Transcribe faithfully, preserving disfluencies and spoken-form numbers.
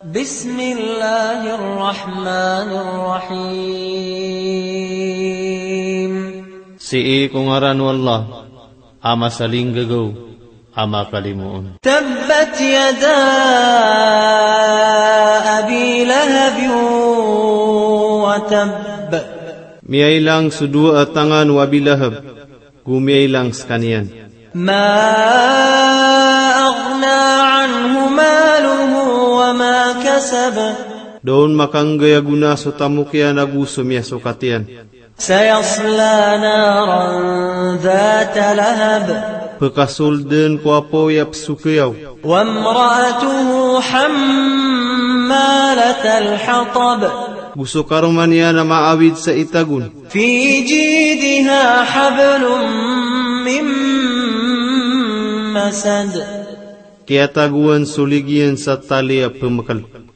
Bismillahirrahmanirrahim. Sii kung ngaran wallah, ama saling gagaw, ama kalimuon. Tabbat yada abi lahab wa tab. Miailang sudua tangan wabi lahab, gumiailang sekanian. Ma aghna anhu maluhu wa ma kasab. Daun makang gaya guna sotamukya nagusum ya sokatian. Sayasla naran dhata lahab. Pekasul den kuapo yap sukayaw. Wa imra'atuhu hammalatal hatab. Gusto karuman niya na maawid sa itagun. Fi jidha hablum min masad. Kaya taguan suligian sa tali at pemakal.